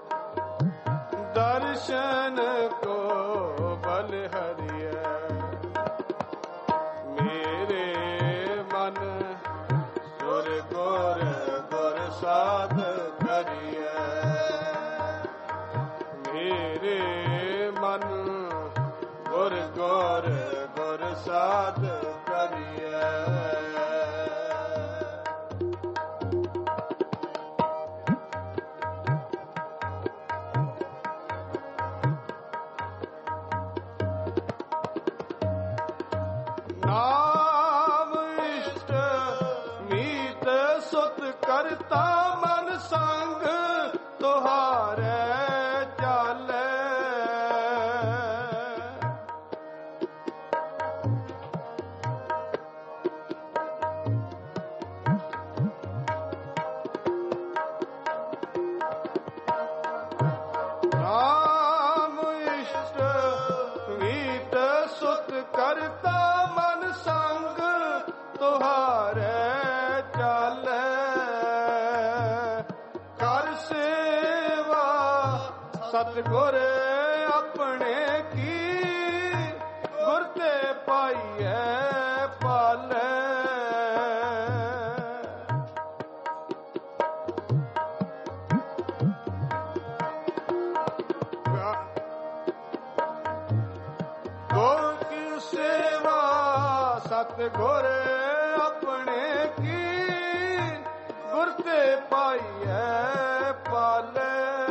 ਦਰਸ਼ਨ ਕੋ ਬਲ ਹਰਿਐ। ਮੇਰੇ ਮਨ ਸੁਰ ਗੁਰ ਗੁਰ ਸਾਧ ਕਰੀਐ। ਮੇਰੇ ਮਨ ਗੁਰ ਗੁਰ ਗੁਰ ਸਾਧ ਕਰੀਐ। ਨਾਮ ਇਸ਼ਟ ਮੀਤ ਸੁਤ ਕਰਤਾ ਮਨ ਸੰਗ ਤੁਹਾਰੇ ਚਾਲੇ। ਨਾਮ ਇਸ਼ਟ ਮੀਤ ਸੁਤ ਕਰਤਾ ਮਨ ਸੰਗ ਤੁਹਾਰੇ ਚਾਲੇ। ਕਰ ਸੇਵਾ ਸਤਿਗੁਰ ਆਪਣੇ ਕੀ ਗੁਰ ਤੇ ਪਾਈਐ ਪਾਲੇ। ਗੁਰ ਕੀ ਸੇਵਾ ਸਤਿਗੁਰ ਆਪਣੇ ਕੀ ਗੁਰ ਤੇ ਪਾਈਐ ਪਾਲੇ।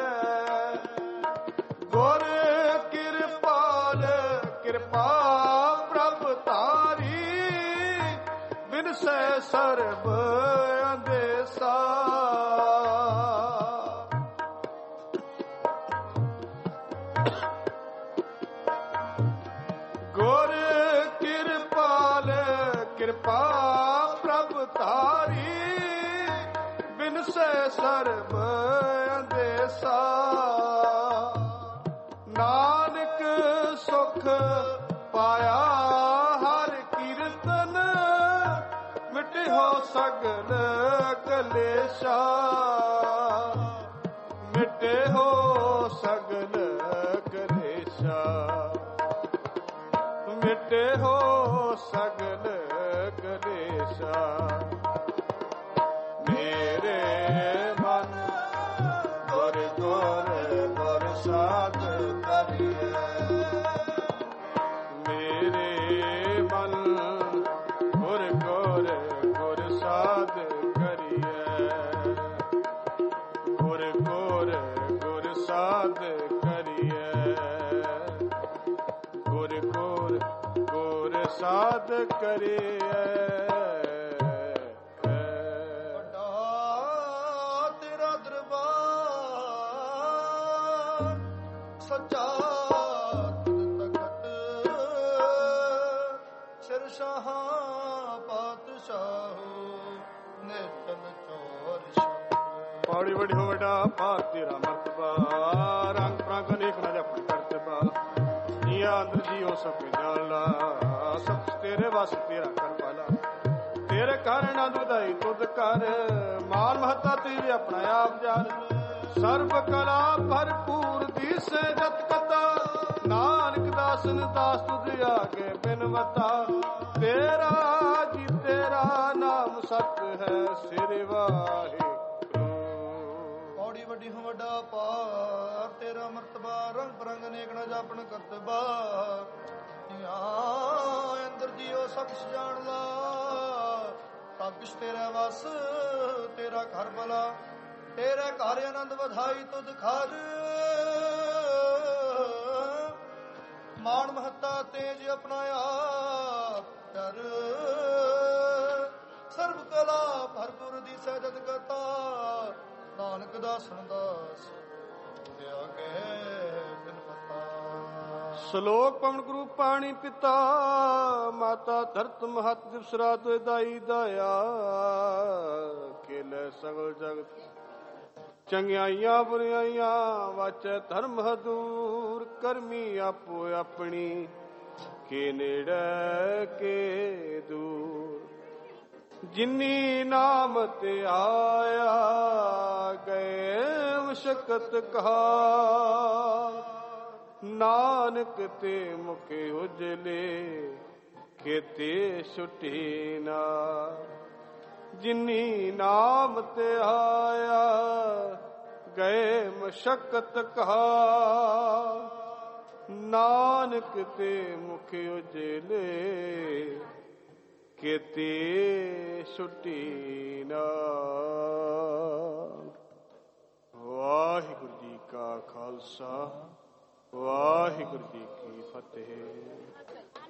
ਗੁਰ ਕਿਰਪਾਲ ਕਿਰਪਾ ਪ੍ਰਭ ਤਾਰੀ ਬਿਨਸੈ ਸਰਬ ਅੰਦੇਸਾ। ਗੁਰ ਕਿਰਪਾਲ ਕਿਰਪਾ ਪ੍ਰਭ ਤਾਰੀ ਬਿਨਸੈ ਸਰਬ ਅੰਦੇਸਾ। ਨਾਨਕ ਸੁਖ ਪਾਇਆ ਹਰ ਕੀਰਤਨ ਮਿਟਿਓ ਸਗਲ ਕਲੇਸ਼ਾ। ਮਿਟਿਓ ਸਗਲ ਕਲੇਸ਼ਾ। ਮਿਟਿਓ ਸਗਲ ਕਲੇਸ਼ਾ। ਮੇਰੇ ਮਨ ਗੁਰ ਗੁਰ ਗੁਰ ਸਾਧ ਕਰੀਐ। ਮੇਰੇ ਮਨ ਗੁਰ ਗੁਰ ਗੁਰ ਸਾਧ ਕਰੀਐ। ਗੁਰ ਗੁਰ ਗੁਰ ਸਾਧ ਕਰੀਐ। ਗੁਰ ਗੁਰ ਗੁਰ ਸਾਧ ਕਰੀਐ। ਸੱਚਾ ਤਖਤ ਸਿਰ ਸ਼ਾਹ ਪਾਤਸ਼ਾਹ ਨਿਤਨ ਚੋਰ ਸ਼ਬਦ। ਪੌੜੀ ਵੜੀ ਹੋ ਵੱਡਾ ਭਾਗ ਤੇਰਾ ਮਰਤਬਾ। ਰੰਗ ਪ੍ਰੰਗ ਅਨੇਕ ਨਾ ਜਪ ਕਰਤਬਾ। ਜੀਆ ਅੰਦਰ ਜੀਓ ਸਭ ਜਾਣਲਾ। ਸਭ ਬਖਸ਼ ਤੇਰੇ ਵਸ ਤੇਰਾ ਕਰ ਪਾਲਾ ਤੇਰੇ ਘਰ ਨਾ ਦੁਦਾਈ ਤੁਧ ਕਰ ਮਾਨ ਮਹਤਾ ਤੇਰੇ ਆਪਣਾ ਆਪ ਜਾਨ ਸਰਬ ਕਲਾ ਭਰਪੂਰ ਦੀਸੇ ਜਤ ਕਤਾ ਨਾਨਕ ਦਾਸਨ ਦਾਸ ਤੁਧ ਆਗੇ ਬਿਨਵਤਾ ਤੇਰਾ ਜੀ ਤੇਰਾ ਨਾਮ ਸਤ ਹੈ ਸਿਰ ਵਾਹਿਗੁਰੂ ਔੜੀ ਵੱਡੀ ਹੋ ਵੱਡਾ ਪਾਰ ਤੇਰਾ ਮਰਤਬਾ ਰੰਗ ਬਰੰਗ ਨੇਕ ਨਾ ਜਾਪਣ ਕਰਤਬਾ ਅੰਦਰ ਜੀਓ ਸਖਸ਼ ਜਾਣਦਾ ਸਭਿਸ਼ ਤੇਰਾ ਵਸ ਤੇਰਾ ਘਰ ਭਲਾ ਤੇਰੇ ਘਰ ਆਨੰਦ ਵਧਾਈ ਤੁਧ ਖਰ ਮਾਣ ਮਹੱਤਾ ਤੇਜ ਆਪਣਾ ਆਪ ਕਰ ਸਰਬ ਕਲਾ ਭਰਪੂਰ ਦੀ ਸਜਦ ਕਤਾ ਨਾਨਕ ਦਾਸਨ ਦਾਸ ਦਿਆ ਕੇ ਬਿਨ ਪਤਾ ਸ਼ਲੋਕ ਪਵਨ ਗੁਰੂ ਪਾਣੀ ਪਿਤਾ ਮਾਤਾ ਧਰਤ ਮਹਤ ਦਿਵਸਰਾ ਤੋਇ ਦਾਈ ਦਾਇਆ ਕੇਲੇ ਸਗਲ ਜਗਤ ਚੰਗਿਆਈਆਂ ਬੁਰਾਈਆਂ ਵਾਚੈ ਧਰਮ ਦੂਰ ਕਰਮੀ ਆਪੋ ਆਪਣੀ ਕੇ ਨੇੜੇ ਕੇ ਦੂਰ ਜਿਨੀ ਨਾਮ ਤੇ ਆਇਆ ਗਏ ਮੁਸ਼ਕਤ ਕਹਾ ਨਾਨਕ ਤੇ ਮੁਖ ਉਜਲੇ ਕੇਤੇ ਛੁਟੀ ਨਾ ਜਿਨੀ ਨਾਮ ਤੇ ਆਇਆ ਗਏ ਮੁਸ਼ਕਤ ਕਹਾ ਨਾਨਕ ਤੇ ਮੁਖ ਉਜਲੇ ਕੇਤੇ ਛੁਟੀ ਨਾ ਵਾਹਿਗੁਰੂ ਜੀ ਕਾ ਖਾਲਸਾ ਵਾਹਿਗੁਰੂ ਜੀ ਕੀ ਫਤਿਹ।